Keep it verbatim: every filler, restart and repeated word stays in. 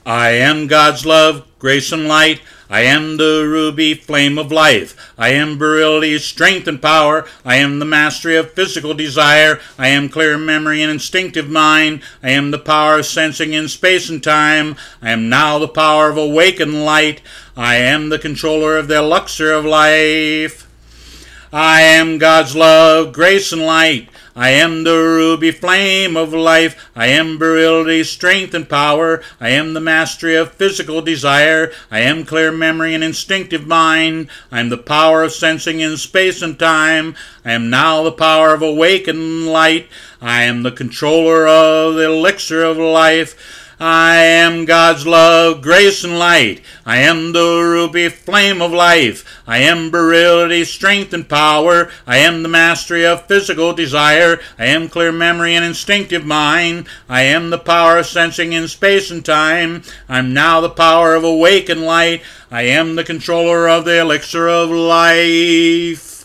I am God's love, grace, and light. I am the ruby flame of life. I am virility, strength, and power. I am the mastery of physical desire. I am clear memory and instinctive mind. I am the power of sensing in space and time. I am now the power of awakened light. I am the controller of the elixir of life. I am God's love, grace, and light. I am the ruby flame of life. I am virility, strength, and power. I am the mastery of physical desire. I am clear memory and instinctive mind. I am the power of sensing in space and time. I am now the power of awakened light. I am the controller of the elixir of life. I am God's love, grace, and light. I am the ruby flame of life. I am virility, strength, and power. I am the mastery of physical desire. I am clear memory and instinctive mind. I am the power of sensing in space and time. I am now the power of awakened light. I am the controller of the elixir of life.